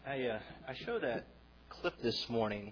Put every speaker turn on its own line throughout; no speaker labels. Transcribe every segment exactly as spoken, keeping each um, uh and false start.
I uh, I showed that clip this morning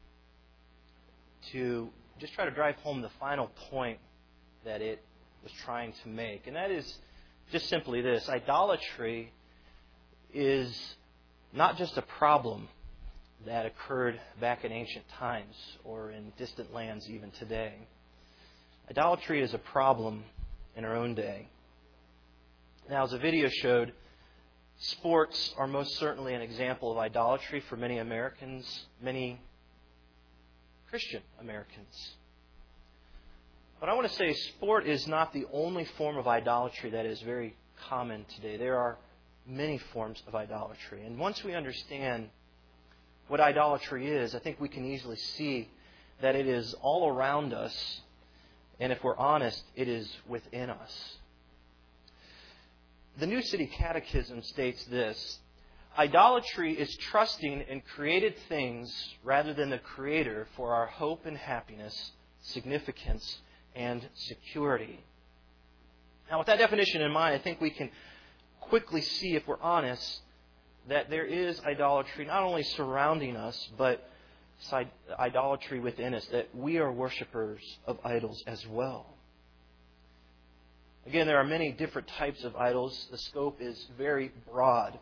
to just try to drive home the final point that it was trying to make. And that is just simply this. Idolatry is not just a problem that occurred back in ancient times or in distant lands even today. Idolatry is a problem in our own day. Now, as the video showed, sports are most certainly an example of idolatry for many Americans, many Christian Americans. But I want to say sport is not the only form of idolatry that is very common today. There are many forms of idolatry. And once we understand what idolatry is, I think we can easily see that it is all around us. And if we're honest, it is within us. The New City Catechism states this: idolatry is trusting in created things rather than the Creator for our hope and happiness, significance, and security. Now, with that definition in mind, I think we can quickly see, if we're honest, that there is idolatry not only surrounding us, but idolatry within us, that we are worshipers of idols as well. Again, there are many different types of idols. The scope is very broad.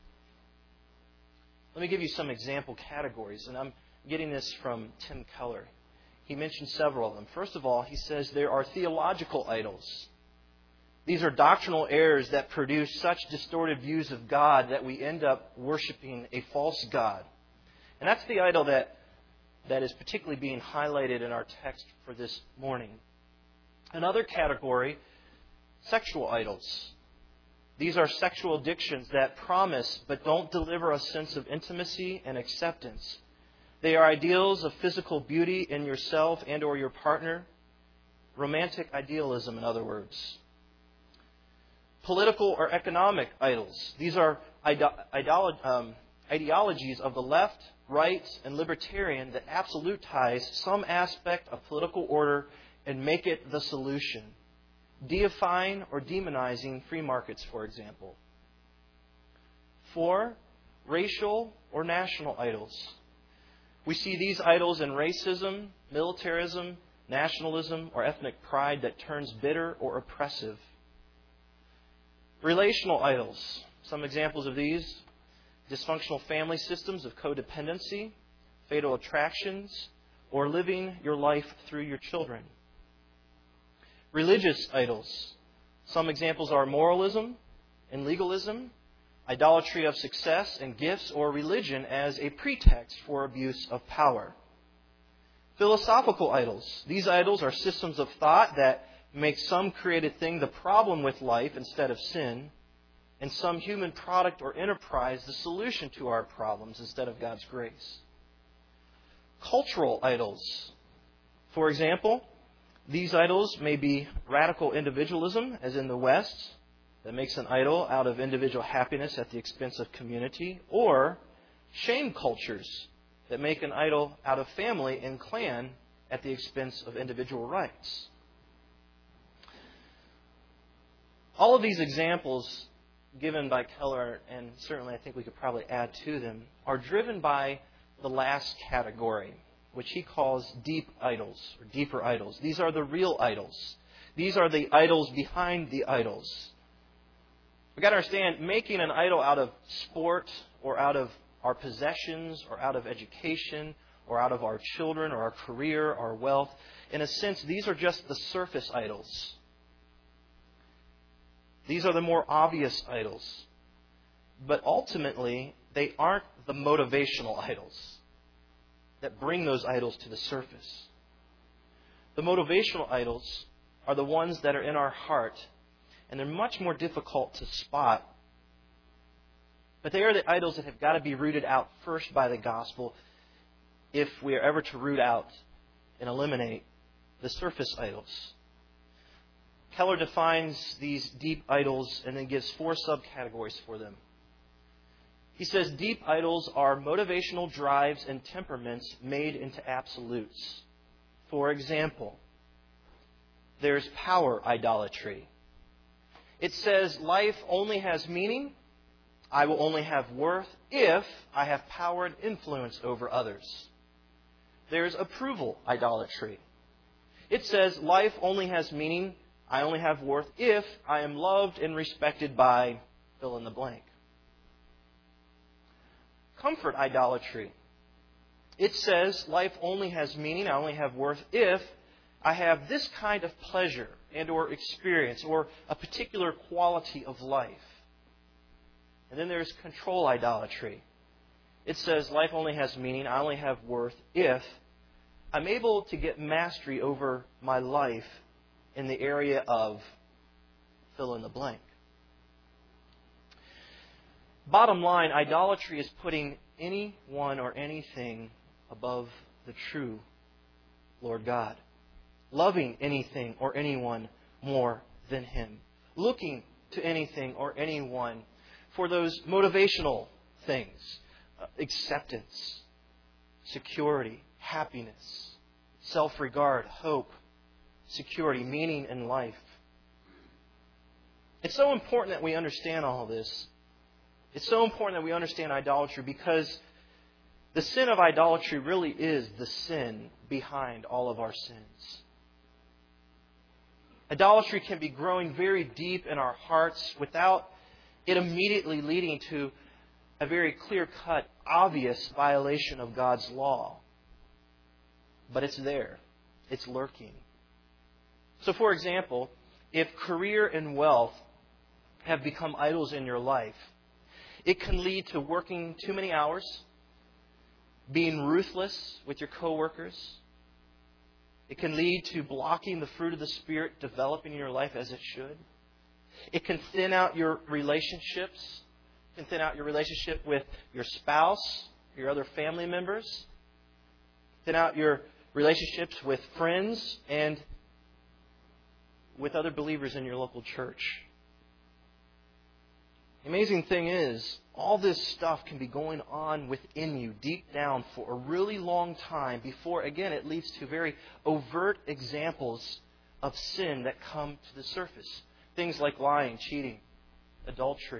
Let me give you some example categories, and I'm getting this from Tim Keller. He mentioned several of them. First of all, he says there are theological idols. These are doctrinal errors that produce such distorted views of God that we end up worshiping a false God. And that's the idol that, that is particularly being highlighted in our text for this morning. Another category, sexual idols. These are sexual addictions that promise but don't deliver a sense of intimacy and acceptance. They are ideals of physical beauty in yourself and or your partner. Romantic idealism, in other words. Political or economic idols. These are ide- idol- um, ideologies of the left, right, and libertarian that absolutize some aspect of political order and make it the solution. Deifying or demonizing free markets, for example. Four, racial or national idols. We see these idols in racism, militarism, nationalism, or ethnic pride that turns bitter or oppressive. Relational idols. Some examples of these: dysfunctional family systems of codependency, fatal attractions, or living your life through your children. Religious idols. Some examples are moralism and legalism, idolatry of success and gifts, or religion as a pretext for abuse of power. Philosophical idols. These idols are systems of thought that make some created thing the problem with life instead of sin, and some human product or enterprise the solution to our problems instead of God's grace. Cultural idols. For example, these idols may be radical individualism, as in the West, that makes an idol out of individual happiness at the expense of community, or shame cultures that make an idol out of family and clan at the expense of individual rights. All of these examples given by Keller, and certainly I think we could probably add to them, are driven by the last category, which he calls deep idols, or deeper idols. These are the real idols. These are the idols behind the idols. We've got to understand, making an idol out of sport, or out of our possessions, or out of education, or out of our children, or our career, our wealth, in a sense, these are just the surface idols. These are the more obvious idols. But ultimately, they aren't the motivational idols that bring those idols to the surface. The motivational idols are the ones that are in our heart, and they're much more difficult to spot. But they are the idols that have got to be rooted out first by the gospel if we are ever to root out and eliminate the surface idols. Keller defines these deep idols and then gives four subcategories for them. He says deep idols are motivational drives and temperaments made into absolutes. For example, there's power idolatry. It says life only has meaning I will only have worth if I have power and influence over others. There's approval idolatry. It says life only has meaning, I only have worth if I am loved and respected by fill in the blank. Comfort idolatry. It says life only has meaning, I only have worth if I have this kind of pleasure and or experience or a particular quality of life. And then there's control idolatry. It says life only has meaning, I only have worth if I'm able to get mastery over my life in the area of fill in the blank. Bottom line, idolatry is putting anyone or anything above the true Lord God. Loving anything or anyone more than Him. Looking to anything or anyone for those motivational things. Uh, acceptance, security, happiness, self-regard, hope, security, meaning in life. It's so important that we understand all of this. It's so important that we understand idolatry because the sin of idolatry really is the sin behind all of our sins. Idolatry can be growing very deep in our hearts without it immediately leading to a very clear-cut, obvious violation of God's law. But it's there. It's lurking. So, for example, if career and wealth have become idols in your life, it can lead to working too many hours, being ruthless with your coworkers. It can lead to blocking the fruit of the Spirit developing in your life as it should. It can thin out your relationships. It can thin out your relationship with your spouse, your other family members. Thin out your relationships with friends and with other believers in your local church. The amazing thing is, all this stuff can be going on within you deep down for a really long time before, again, it leads to very overt examples of sin that come to the surface. Things like lying, cheating, adultery.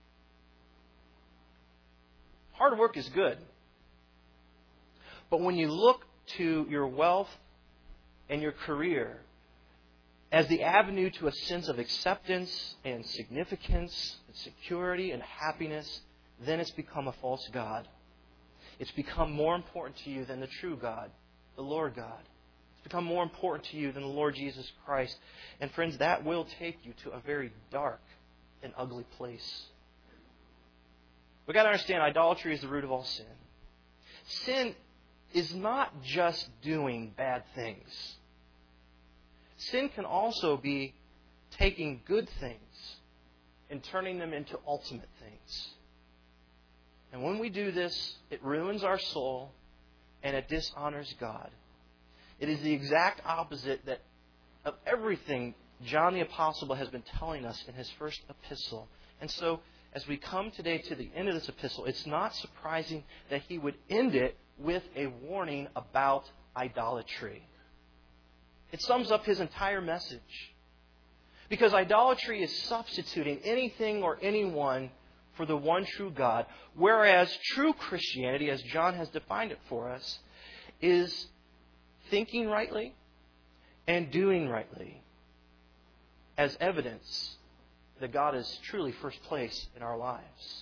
Hard work is good. But when you look to your wealth and your career as the avenue to a sense of acceptance and significance and security and happiness, then it's become a false god. It's become more important to you than the true God, the Lord God. It's become more important to you than the Lord Jesus Christ. And friends, that will take you to a very dark and ugly place. We've got to understand idolatry is the root of all sin. Sin is not just doing bad things. Sin can also be taking good things and turning them into ultimate things. And when we do this, it ruins our soul and it dishonors God. It is the exact opposite that of everything John the Apostle has been telling us in his first epistle. And so, as we come today to the end of this epistle, it's not surprising that he would end it with a warning about idolatry. It sums up his entire message. Because idolatry is substituting anything or anyone for the one true God, whereas true Christianity, as John has defined it for us, is thinking rightly and doing rightly as evidence that God is truly first place in our lives.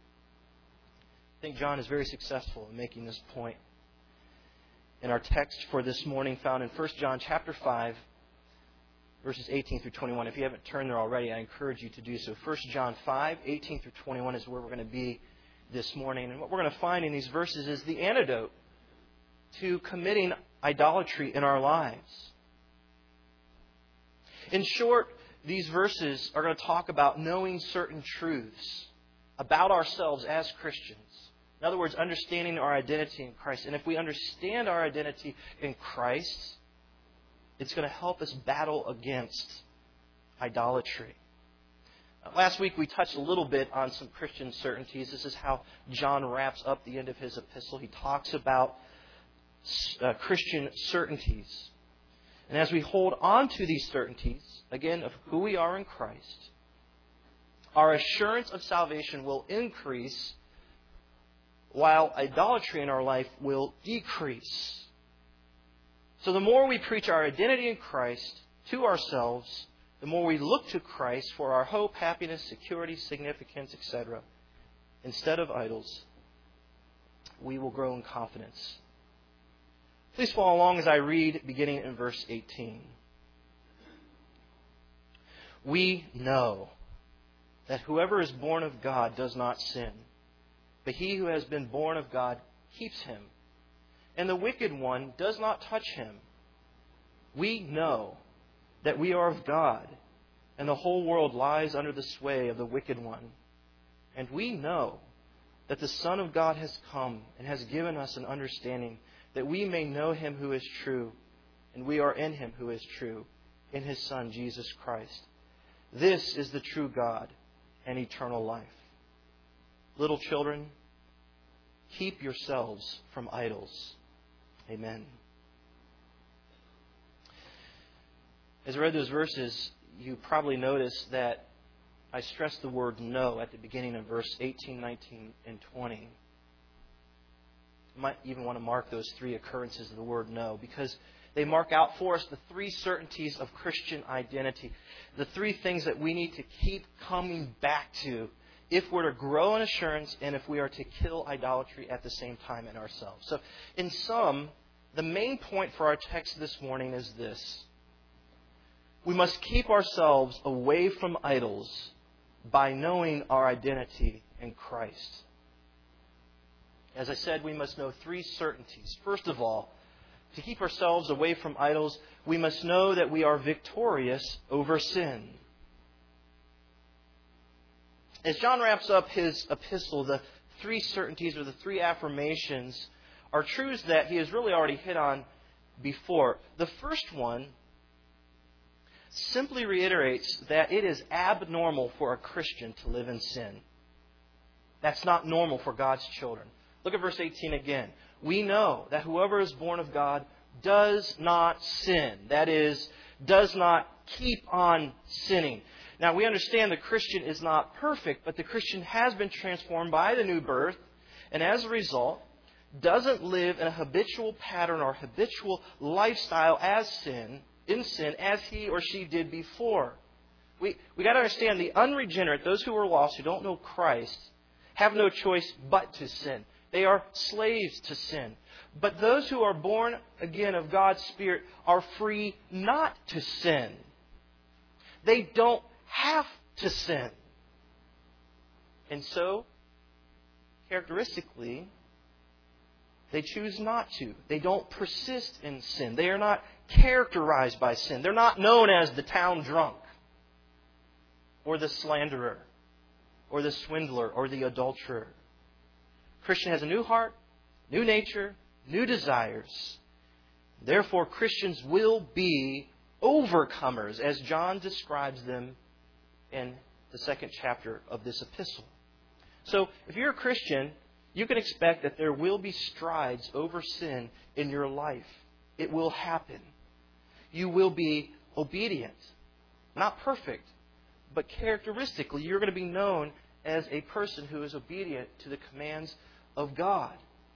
I think John is very successful in making this point. In our text for this morning found in First John chapter five, verses eighteen through twenty-one. If you haven't turned there already, I encourage you to do so. First John five, eighteen through twenty-one is where we're going to be this morning. And what we're going to find in these verses is the antidote to committing idolatry in our lives. In short, these verses are going to talk about knowing certain truths about ourselves as Christians. In other words, understanding our identity in Christ. And if we understand our identity in Christ, it's going to help us battle against idolatry. Last week we touched a little bit on some Christian certainties. This is how John wraps up the end of his epistle. He talks about uh, Christian certainties. And as we hold on to these certainties, again, of who we are in Christ, our assurance of salvation will increase, while idolatry in our life will decrease. So the more we preach our identity in Christ to ourselves, the more we look to Christ for our hope, happiness, security, significance, et cetera, instead of idols, we will grow in confidence. Please follow along as I read, beginning in verse eighteen. We know that whoever is born of God does not sin, but he who has been born of God keeps him, and the wicked one does not touch him. We know that we are of God, and the whole world lies under the sway of the wicked one. And we know that the Son of God has come and has given us an understanding that we may know Him who is true, and we are in Him who is true, in His Son, Jesus Christ. This is the true God and eternal life. Little children, keep yourselves from idols. Amen. As I read those verses, you probably noticed that I stressed the word know at the beginning of verse eighteen, nineteen, and twenty. You might even want to mark those three occurrences of the word know, because they mark out for us the three certainties of Christian identity. The three things that we need to keep coming back to if we're to grow in assurance and if we are to kill idolatry at the same time in ourselves. So, in sum, the main point for our text this morning is this. We must keep ourselves away from idols by knowing our identity in Christ. As I said, we must know three certainties. First of all, to keep ourselves away from idols, we must know that we are victorious over sin. As John wraps up his epistle, the three certainties or the three affirmations are truths that he has really already hit on before. The first one simply reiterates that it is abnormal for a Christian to live in sin. That's not normal for God's children. Look at verse eighteen again. We know that whoever is born of God does not sin. That is, does not keep on sinning. Now, we understand the Christian is not perfect, but the Christian has been transformed by the new birth, and as a result, doesn't live in a habitual pattern or habitual lifestyle as sin, in sin, as he or she did before. We we got to understand the unregenerate, those who are lost, who don't know Christ, have no choice but to sin. They are slaves to sin. But those who are born again of God's Spirit are free not to sin. They don't have to sin. And so, characteristically, they choose not to. They don't persist in sin. They are not characterized by sin. They're not known as the town drunk, or the slanderer, or the swindler, or the adulterer. Christian has a new heart, new nature, new desires. Therefore, Christians will be overcomers, as John describes them in the second chapter of this epistle. So, if you're a Christian, you can expect that there will be strides over sin in your life. It will happen. You will be obedient. Not perfect, but characteristically, you're going to be known as a person who is obedient to the commands of God.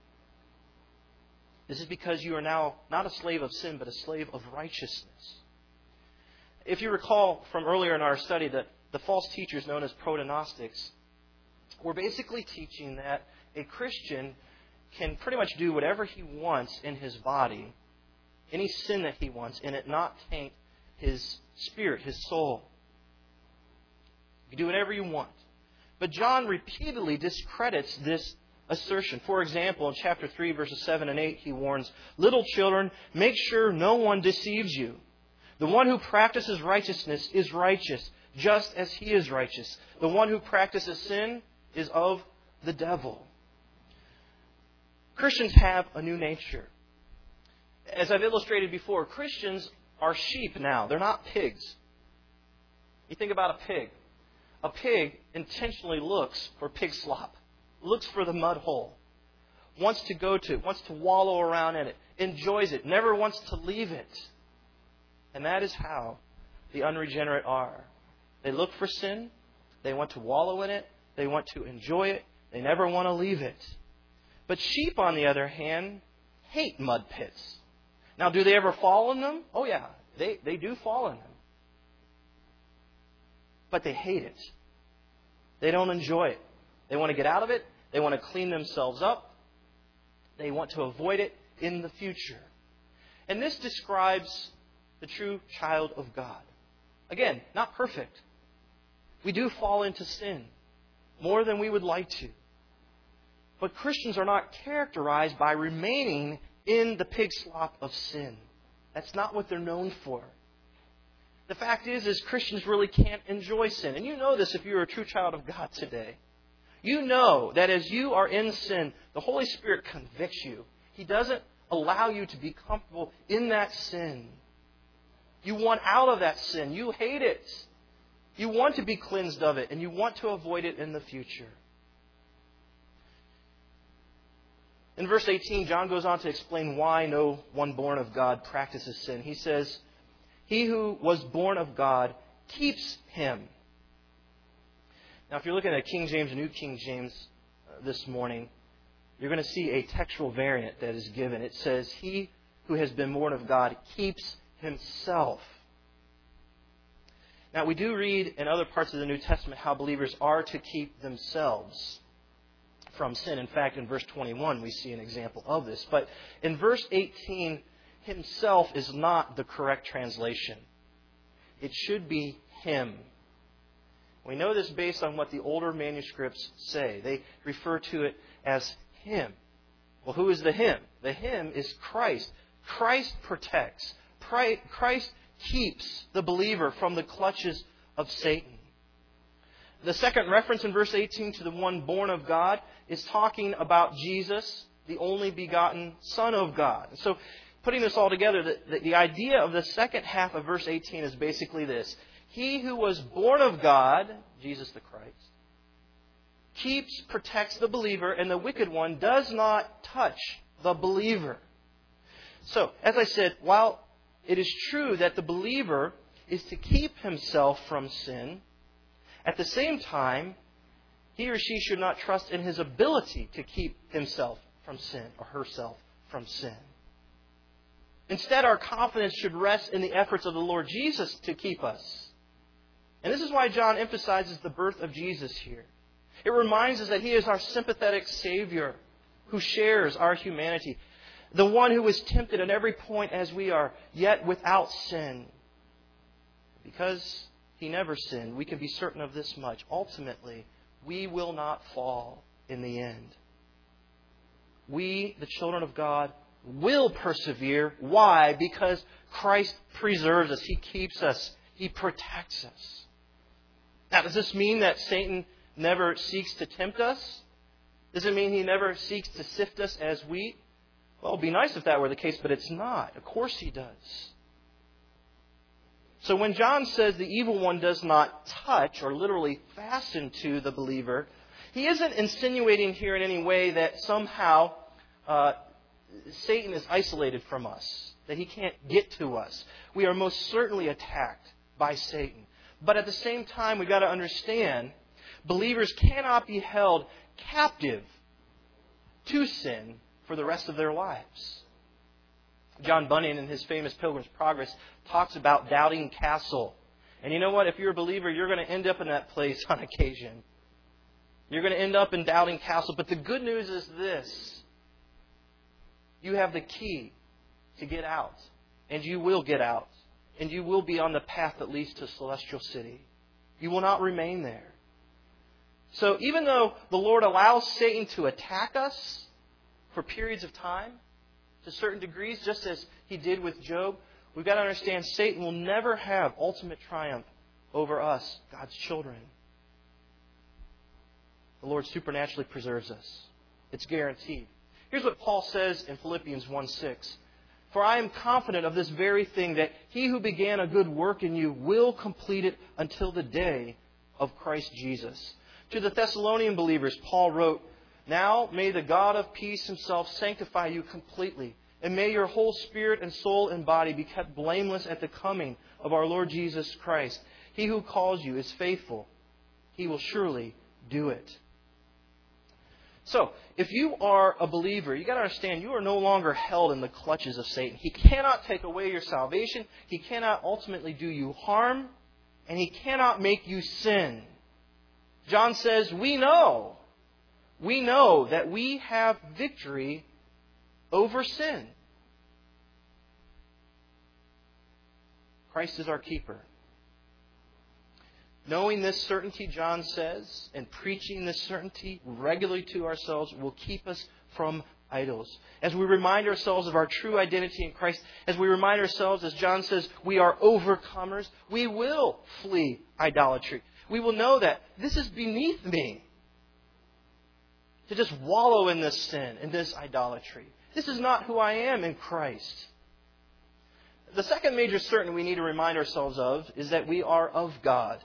This is because you are now not a slave of sin, but a slave of righteousness. If you recall from earlier in our study, that the false teachers known as proto-Gnostics were basically teaching that a Christian can pretty much do whatever he wants in his body, any sin that he wants, and it not taint his spirit, his soul. You can do whatever you want. But John repeatedly discredits this assertion. For example, in chapter three, verses seven and eight, he warns, "Little children, make sure no one deceives you. The one who practices righteousness is righteous, just as he is righteous. The one who practices sin is of the devil." Christians have a new nature. As I've illustrated before, Christians are sheep now. They're not pigs. You think about a pig. A pig intentionally looks for pig slop, looks for the mud hole, wants to go to it, wants to wallow around in it, enjoys it, never wants to leave it. And that is how the unregenerate are. They look for sin, They want to wallow in it. They want to enjoy it. They never want to leave it. But sheep, on the other hand, hate mud pits. Now, do they ever fall in them? Oh, yeah. They, they do fall in them. But they hate it. They don't enjoy it. They want to get out of it. They want to clean themselves up. They want to avoid it in the future. And this describes the true child of God. Again, not perfect. We do fall into sin more than we would like to. But Christians are not characterized by remaining in the pig slop of sin. That's not what they're known for. The fact is, is Christians really can't enjoy sin. And you know this if you're a true child of God today. You know that as you are in sin, the Holy Spirit convicts you. He doesn't allow you to be comfortable in that sin. You want out of that sin. You hate it. You want to be cleansed of it, and you want to avoid it in the future. In verse eighteen, John goes on to explain why no one born of God practices sin. He says, "He who was born of God keeps him." Now, if you're looking at King James and New King James uh, this morning, you're going to see a textual variant that is given. It says, "He who has been born of God keeps himself." Now, we do read in other parts of the New Testament how believers are to keep themselves from sin. In fact, in verse twenty-one, we see an example of this. But in verse eighteen, himself is not the correct translation. It should be him. We know this based on what the older manuscripts say. They refer to it as him. Well, who is the him? The him is Christ. Christ protects. Christ keeps the believer from the clutches of Satan. The second reference in verse eighteen to the one born of God is talking about Jesus, the only begotten Son of God. So, putting this all together, the, the, the idea of the second half of verse eighteen is basically this. He who was born of God, Jesus the Christ, keeps, protects the believer, and the wicked one does not touch the believer. So, as I said, while it is true that the believer is to keep himself from sin, at the same time, he or she should not trust in his ability to keep himself from sin or herself from sin. Instead, our confidence should rest in the efforts of the Lord Jesus to keep us. And this is why John emphasizes the birth of Jesus here. It reminds us that He is our sympathetic Savior who shares our humanity. The one who was tempted at every point as we are, yet without sin. Because He never sinned, we can be certain of this much. Ultimately, we will not fall in the end. We, the children of God, will persevere. Why? Because Christ preserves us. He keeps us. He protects us. Now, does this mean that Satan never seeks to tempt us? Does it mean he never seeks to sift us as wheat? Well, it would be nice if that were the case, but it's not. Of course he does. So when John says the evil one does not touch or literally fasten to the believer, he isn't insinuating here in any way that somehow uh, Satan is isolated from us, that he can't get to us. We are most certainly attacked by Satan. But at the same time, we've got to understand, believers cannot be held captive to sin for the rest of their lives. John Bunyan, in his famous Pilgrim's Progress, talks about Doubting Castle. And you know what? If you're a believer, you're going to end up in that place on occasion. You're going to end up in Doubting Castle. But the good news is this. You have the key to get out. And you will get out. And you will be on the path that leads to Celestial City. You will not remain there. So even though the Lord allows Satan to attack us for periods of time, to certain degrees, just as He did with Job, we've got to understand Satan will never have ultimate triumph over us, God's children. The Lord supernaturally preserves us. It's guaranteed. Here's what Paul says in Philippians one six. For I am confident of this very thing, that He who began a good work in you will complete it until the day of Christ Jesus. To the Thessalonian believers, Paul wrote, Now may the God of peace Himself sanctify you completely, and may your whole spirit and soul and body be kept blameless at the coming of our Lord Jesus Christ. He who calls you is faithful, He will surely do it. So, if you are a believer, you got to understand you are no longer held in the clutches of Satan. He cannot take away your salvation. He cannot ultimately do you harm. And he cannot make you sin. John says, we know. We know that we have victory over sin. Christ is our keeper. Knowing this certainty, John says, and preaching this certainty regularly to ourselves will keep us from idols. As we remind ourselves of our true identity in Christ, as we remind ourselves, as John says, we are overcomers, we will flee idolatry. We will know that this is beneath me to just wallow in this sin, in this idolatry. This is not who I am in Christ. The second major certainty we need to remind ourselves of is that we are of God.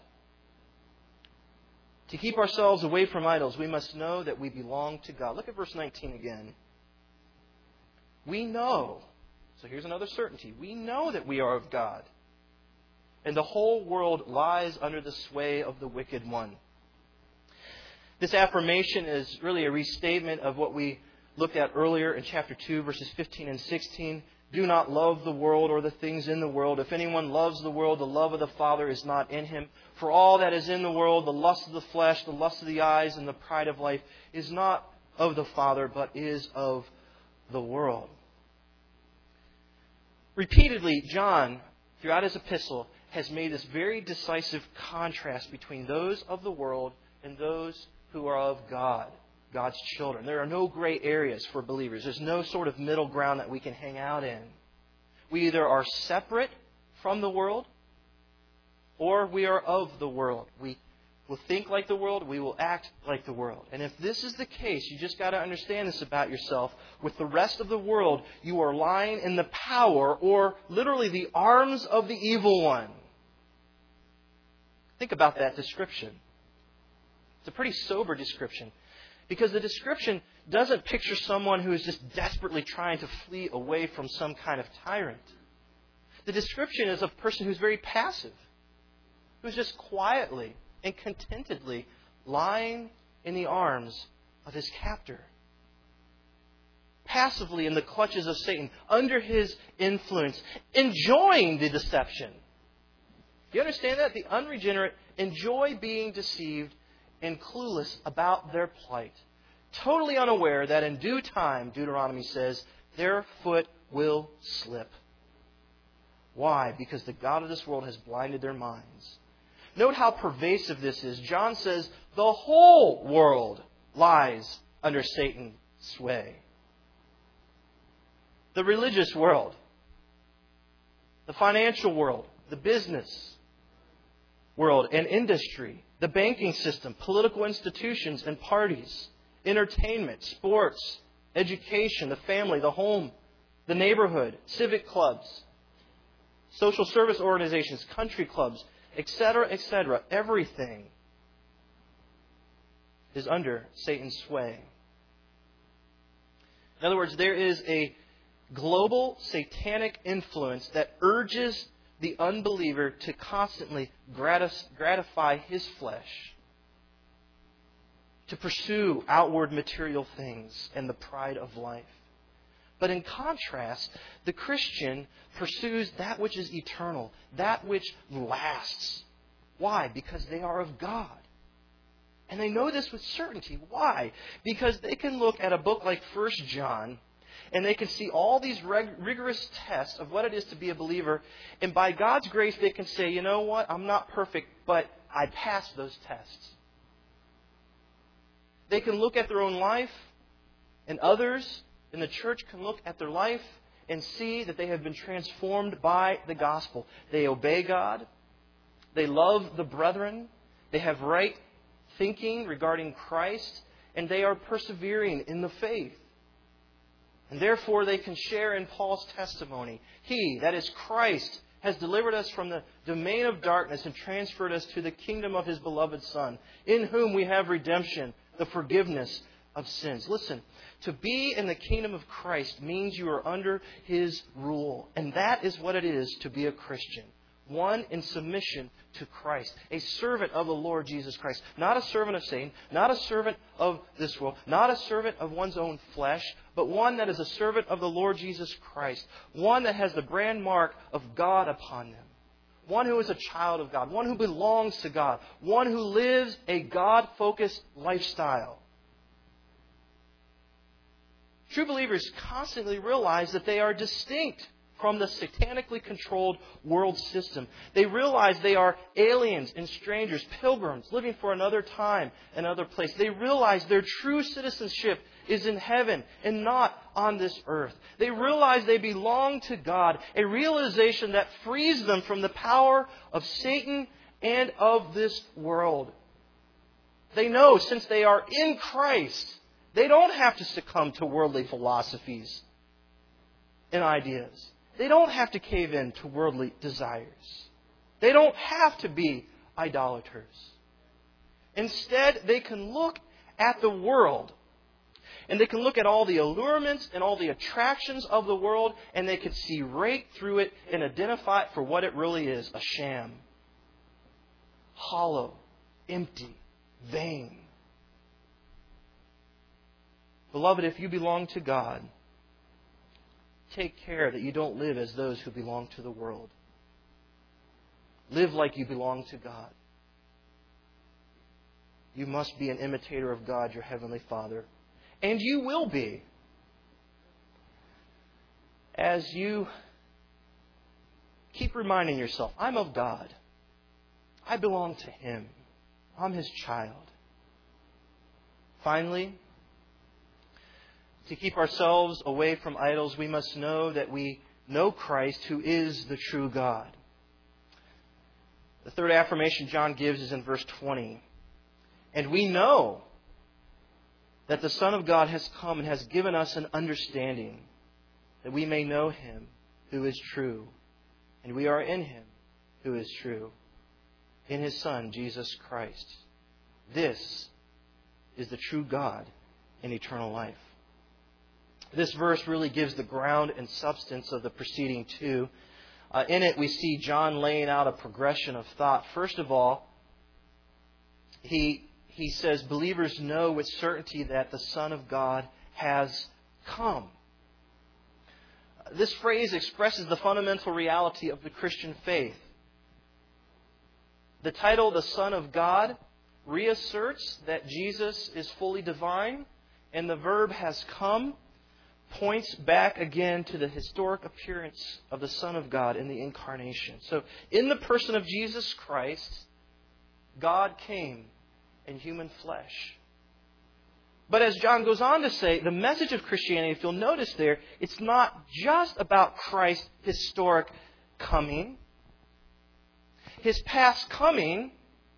To keep ourselves away from idols, we must know that we belong to God. Look at verse nineteen again. We know. So here's another certainty. We know that we are of God. And the whole world lies under the sway of the wicked one. This affirmation is really a restatement of what we looked at earlier in chapter two, verses fifteen and sixteen. Do not love the world or the things in the world. If anyone loves the world, the love of the Father is not in him. For all that is in the world, the lust of the flesh, the lust of the eyes, and the pride of life, is not of the Father, but is of the world. Repeatedly, John, throughout his epistle, has made this very decisive contrast between those of the world and those who are of God. God's children. There are no gray areas for believers. There's no sort of middle ground that we can hang out in. We either are separate from the world or we are of the world. We will think like the world. We will act like the world. And if this is the case, you just got to understand this about yourself. With the rest of the world, you are lying in the power or literally the arms of the evil one. Think about that description. It's a pretty sober description. Because the description doesn't picture someone who is just desperately trying to flee away from some kind of tyrant. The description is of a person who's very passive, who's just quietly and contentedly lying in the arms of his captor. Passively in the clutches of Satan, under his influence, enjoying the deception. Do you understand that? The unregenerate enjoy being deceived and clueless about their plight, totally unaware that in due time, Deuteronomy says, their foot will slip. Why? Because the God of this world has blinded their minds. Note how pervasive this is. John says the whole world lies under Satan's sway. The religious world, the financial world, the business world and industry, the banking system, political institutions and parties, entertainment, sports, education, the family, the home, the neighborhood, civic clubs, social service organizations, country clubs, et cetera, et cetera. Everything is under Satan's sway. In other words, there is a global satanic influence that urges the unbeliever to constantly gratify his flesh, to pursue outward material things and the pride of life. But in contrast, the Christian pursues that which is eternal, that which lasts. Why? Because they are of God. And they know this with certainty. Why? Because they can look at a book like First John and they can see all these reg- rigorous tests of what it is to be a believer. And by God's grace, they can say, you know what? I'm not perfect, but I passed those tests. They can look at their own life, and others in the church can look at their life and see that they have been transformed by the gospel. They obey God. They love the brethren. They have right thinking regarding Christ. And they are persevering in the faith. And therefore they can share in Paul's testimony. He, that is Christ, has delivered us from the domain of darkness and transferred us to the kingdom of His beloved Son, in whom we have redemption, the forgiveness of sins. Listen, to be in the kingdom of Christ means you are under His rule. And that is what it is to be a Christian. one in submission to Christ, a servant of the Lord Jesus Christ. Not a servant of Satan, not a servant of this world, not a servant of one's own flesh, but one that is a servant of the Lord Jesus Christ. One that has the brand mark of God upon them. One who is a child of God. One who belongs to God. One who lives a God-focused lifestyle. True believers constantly realize that they are distinct from the satanically controlled world system. They realize they are aliens and strangers, pilgrims, living for another time, another place. They realize their true citizenship is in heaven and not on this earth. They realize they belong to God, a realization that frees them from the power of Satan and of this world. They know since they are in Christ, they don't have to succumb to worldly philosophies and ideas. They don't have to cave in to worldly desires. They don't have to be idolaters. Instead, they can look at the world and they can look at all the allurements and all the attractions of the world and they can see right through it and identify it for what it really is, a sham. Hollow, empty, vain. Beloved, if you belong to God, take care that you don't live as those who belong to the world. Live like you belong to God. You must be an imitator of God, your Heavenly Father. And you will be. As you keep reminding yourself, I'm of God. I belong to Him. I'm His child. Finally, to keep ourselves away from idols, we must know that we know Christ, who is the true God. The third affirmation John gives is in verse twenty. And we know that the Son of God has come and has given us an understanding, that we may know Him who is true. And we are in Him who is true, in His Son, Jesus Christ. This is the true God in eternal life. This verse really gives the ground and substance of the preceding two. Uh, in it, we see John laying out a progression of thought. First of all, he, he says, believers know with certainty that the Son of God has come. This phrase expresses the fundamental reality of the Christian faith. The title, the Son of God, reasserts that Jesus is fully divine, and the verb has come points back again to the historic appearance of the Son of God in the incarnation. So, in the person of Jesus Christ, God came in human flesh. But as John goes on to say, the message of Christianity, if you'll notice there, it's not just about Christ's historic coming. His past coming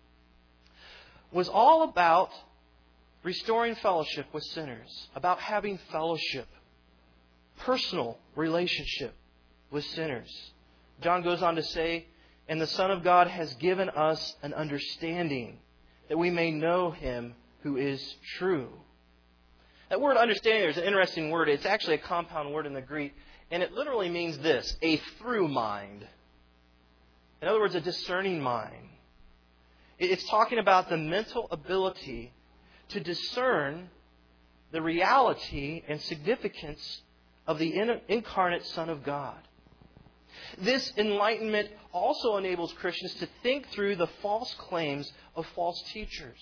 was all about restoring fellowship with sinners, about having fellowship, personal relationship with sinners. John goes on to say, and the Son of God has given us an understanding that we may know Him who is true. That word understanding is an interesting word. It's actually a compound word in the Greek, and it literally means this, a through mind. In other words, a discerning mind. It's talking about the mental ability to discern the reality and significance of the incarnate Son of God. This enlightenment also enables Christians to think through the false claims of false teachers.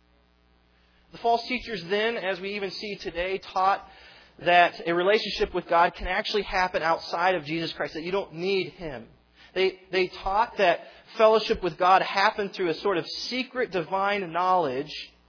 The false teachers then, as we even see today, taught that a relationship with God can actually happen outside of Jesus Christ, that you don't need Him. They, they taught that fellowship with God happened through a sort of secret divine knowledge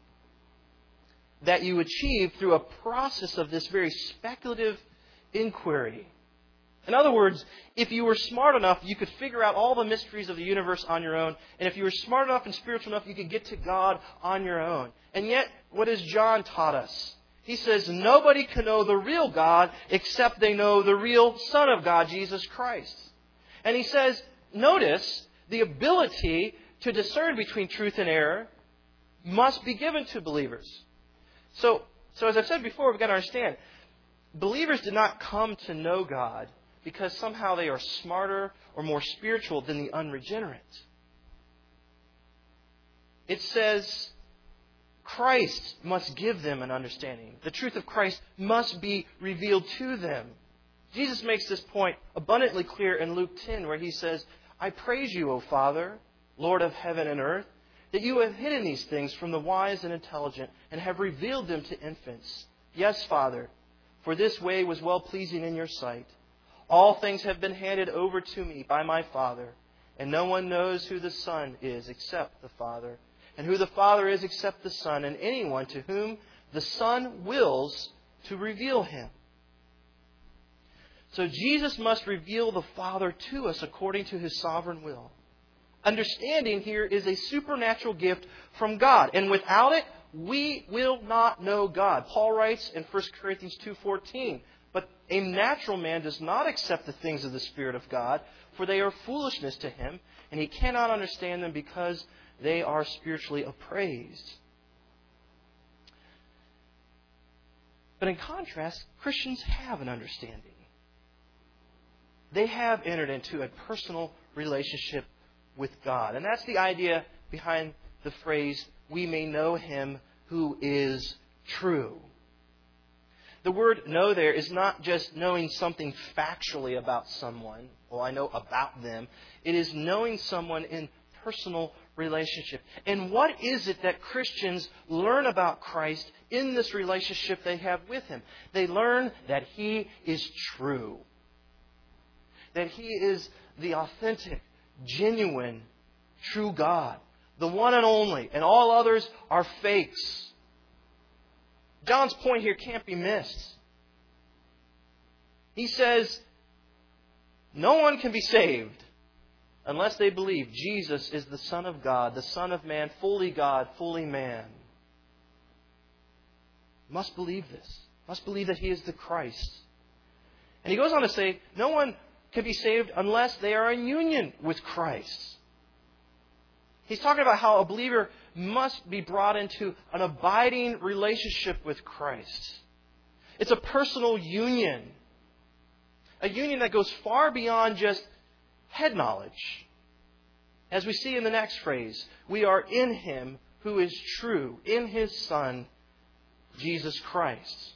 that you achieve through a process of this very speculative inquiry. In other words, if you were smart enough, you could figure out all the mysteries of the universe on your own. And if you were smart enough and spiritual enough, you could get to God on your own. And yet, what has John taught us? He says, nobody can know the real God except they know the real Son of God, Jesus Christ. And he says, notice, the ability to discern between truth and error must be given to believers. So, so as I've said before, we've got to understand, believers did not come to know God because somehow they are smarter or more spiritual than the unregenerate. It says Christ must give them an understanding. The truth of Christ must be revealed to them. Jesus makes this point abundantly clear in Luke ten, where He says, I praise you, O Father, Lord of heaven and earth, that you have hidden these things from the wise and intelligent and have revealed them to infants. Yes, Father, for this way was well-pleasing in your sight. All things have been handed over to me by my Father, and no one knows who the Son is except the Father, and who the Father is except the Son, and anyone to whom the Son wills to reveal Him. So Jesus must reveal the Father to us according to His sovereign will. Understanding here is a supernatural gift from God, and without it, we will not know God. Paul writes in First Corinthians two fourteen, but a natural man does not accept the things of the Spirit of God, for they are foolishness to him, and he cannot understand them because they are spiritually appraised. But in contrast, Christians have an understanding. They have entered into a personal relationship with God. And that's the idea behind the phrase, we may know Him who is true. The word know there is not just knowing something factually about someone. Well, I know about them. It is knowing someone in personal relationship. And what is it that Christians learn about Christ in this relationship they have with Him? They learn that He is true. That He is the authentic, genuine, true God. The one and only. And all others are fakes. John's point here can't be missed. He says, no one can be saved unless they believe Jesus is the Son of God, the Son of Man, fully God, fully man. Must believe this. Must believe that He is the Christ. And he goes on to say, no one can be saved unless they are in union with Christ. He's talking about how a believer must be brought into an abiding relationship with Christ. It's a personal union. A union that goes far beyond just head knowledge. As we see in the next phrase, we are in Him who is true, in His Son, Jesus Christ.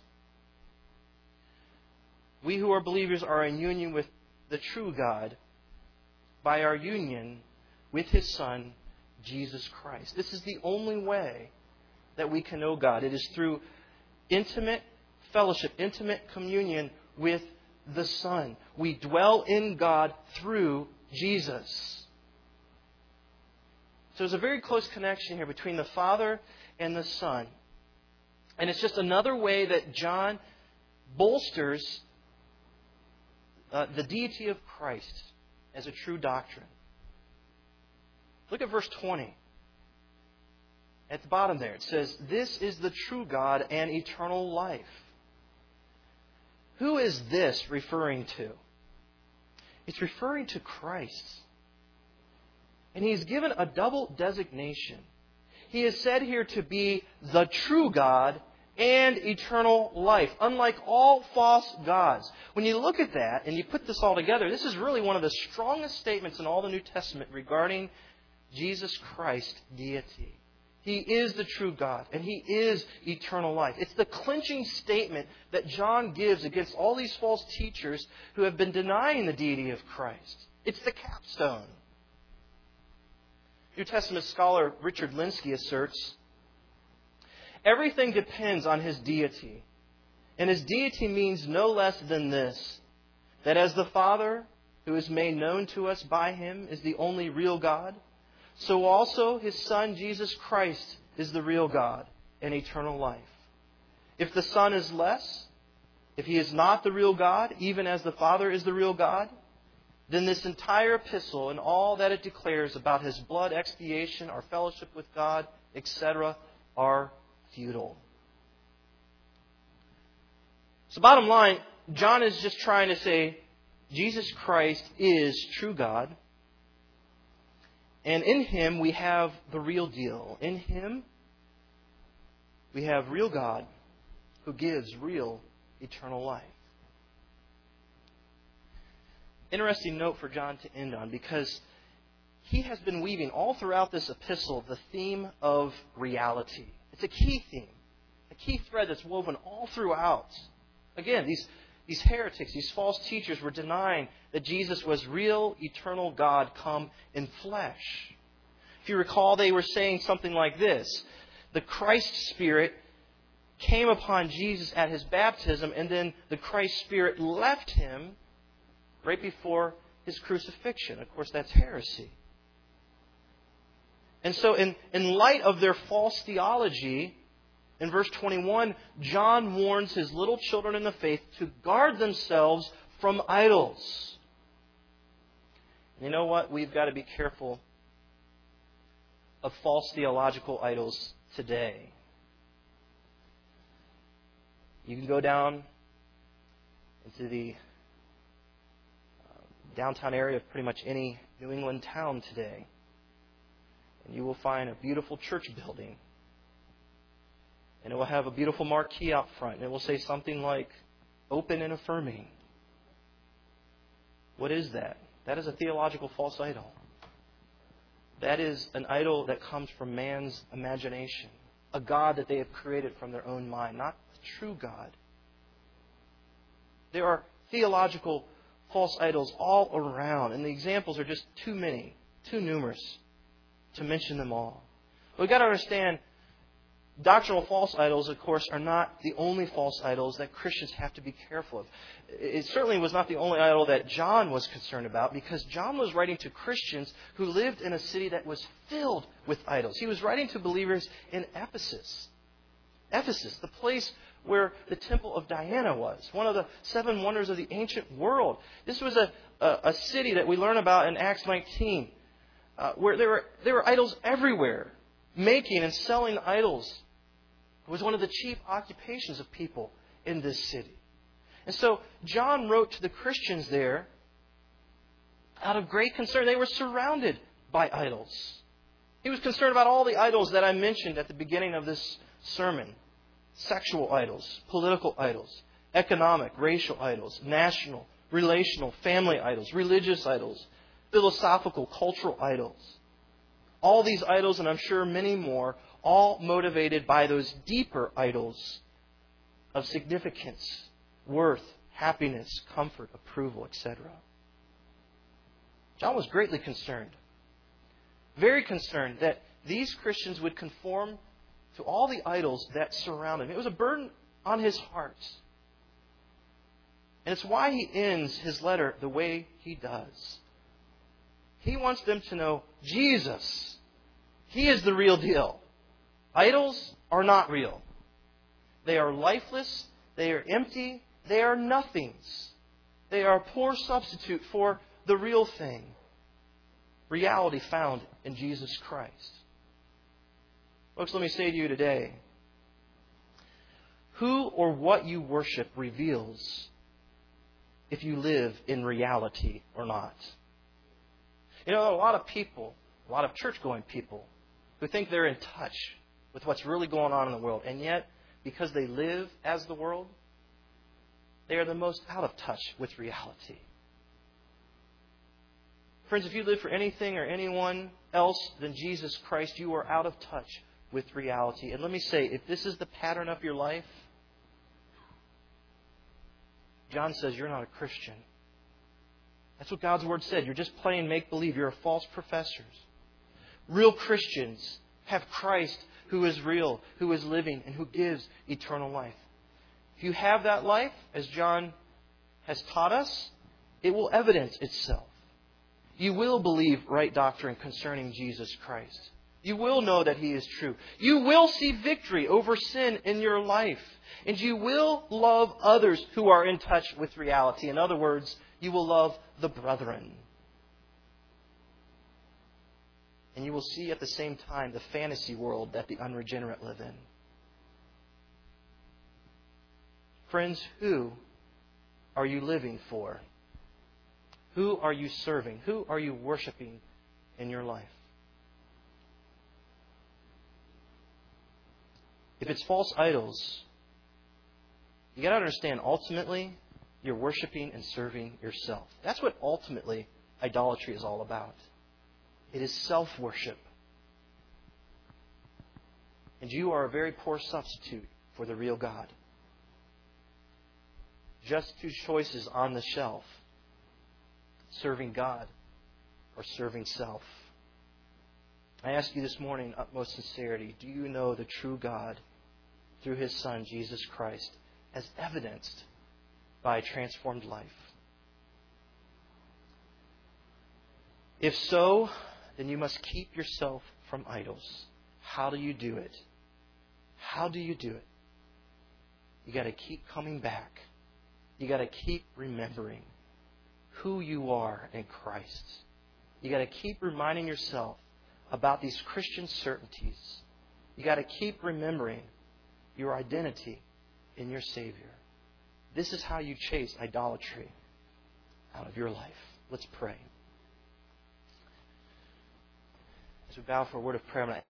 We who are believers are in union with the true God by our union with His Son, Jesus Christ. This is the only way that we can know God. It is through intimate fellowship, intimate communion with the Son. We dwell in God through Jesus. So there's a very close connection here between the Father and the Son. And it's just another way that John bolsters uh, the deity of Christ as a true doctrine. Look at verse twenty. At the bottom there, it says, this is the true God and eternal life. Who is this referring to? It's referring to Christ. And He's given a double designation. He is said here to be the true God and eternal life, unlike all false gods. When you look at that and you put this all together, this is really one of the strongest statements in all the New Testament regarding Jesus Christ's deity. He is the true God, and He is eternal life. It's the clinching statement that John gives against all these false teachers who have been denying the deity of Christ. It's the capstone. New Testament scholar Richard Linsky asserts, everything depends on His deity. And His deity means no less than this, that as the Father, who is made known to us by Him, is the only real God, so also His Son, Jesus Christ, is the real God and eternal life. If the Son is less, if He is not the real God, even as the Father is the real God, then this entire epistle and all that it declares about His blood expiation, our fellowship with God, et cetera, are futile. So bottom line, John is just trying to say Jesus Christ is true God. And in Him we have the real deal. In Him we have real God who gives real eternal life. interesting note for John to end on, because he has been weaving all throughout this epistle the theme of reality. It's a key theme, a key thread that's woven all throughout. Again, these, these heretics, these false teachers were denying that Jesus was real, eternal God come in flesh. If you recall, they were saying something like this: the Christ Spirit came upon Jesus at his baptism, and then the Christ Spirit left him right before his crucifixion. Of course, that's heresy. And so in, in light of their false theology, in verse twenty-one, John warns his little children in the faith to guard themselves from idols. And you know what? We've got to be careful of false theological idols today. You can go down into the uh, downtown area of pretty much any New England town today, and you will find a beautiful church building. And it will have a beautiful marquee out front, and it will say something like, "Open and affirming." What is that? That is a theological false idol. That is an idol that comes from man's imagination, a God that they have created from their own mind, not the true God. There are theological false idols all around, and the examples are just too many, too numerous to mention them all. But we've got to understand, doctrinal false idols, of course, are not the only false idols that Christians have to be careful of. It certainly was not the only idol that John was concerned about, because John was writing to Christians who lived in a city that was filled with idols. He was writing to believers in Ephesus. Ephesus, the place where the temple of Diana was, one of the seven wonders of the ancient world. This was a, a, a city that we learn about in Acts nineteen, uh, where there were, there were idols everywhere. Making and selling idols was one of the chief occupations of people in this city. And so John wrote to the Christians there out of great concern. They were surrounded by idols. He was concerned about all the idols that I mentioned at the beginning of this sermon. Sexual idols, political idols, economic, racial idols, national, relational, family idols, religious idols, philosophical, cultural idols. All these idols, and I'm sure many more, all motivated by those deeper idols of significance, worth, happiness, comfort, approval, et cetera. John was greatly concerned, very concerned that these Christians would conform to all the idols that surround him. It was a burden on his heart. And it's why he ends his letter the way he does. He wants them to know Jesus. He is the real deal. Idols are not real. They are lifeless. They are empty. They are nothings. They are a poor substitute for the real thing. Reality found in Jesus Christ. Folks, let me say to you today, who or what you worship reveals if you live in reality or not. You know, a lot of people, a lot of church-going people, who think they're in touch with what's really going on in the world, and yet, because they live as the world, they are the most out of touch with reality. Friends, if you live for anything or anyone else than Jesus Christ, you are out of touch with reality. And let me say, if this is the pattern of your life, John says you're not a Christian. That's what God's Word said. You're just playing make-believe. You're a false professors. Real Christians have Christ who is real, who is living, and who gives eternal life. If you have that life, as John has taught us, it will evidence itself. You will believe right doctrine concerning Jesus Christ. You will know that He is true. You will see victory over sin in your life. And you will love others who are in touch with reality. In other words, you will love the brethren. And you will see at the same time the fantasy world that the unregenerate live in. Friends, who are you living for? Who are you serving? Who are you worshiping in your life? If it's false idols, you got to understand, ultimately, You're worshiping and serving yourself. That's what ultimately idolatry is all about. It is self-worship. And you are a very poor substitute for the real God. Just two choices on the shelf. Serving God or serving self. I ask you this morning, in utmost sincerity, do you know the true God through His Son, Jesus Christ, as evidenced by a transformed life? If so, then you must keep yourself from idols. How do you do it? How do you do it? You got to keep coming back. You got to keep remembering who you are in Christ. You got to keep reminding yourself about these Christian certainties. You got to keep remembering your identity in your Savior. This is how you chase idolatry out of your life. Let's pray. As we bow for a word of prayer, I'm going to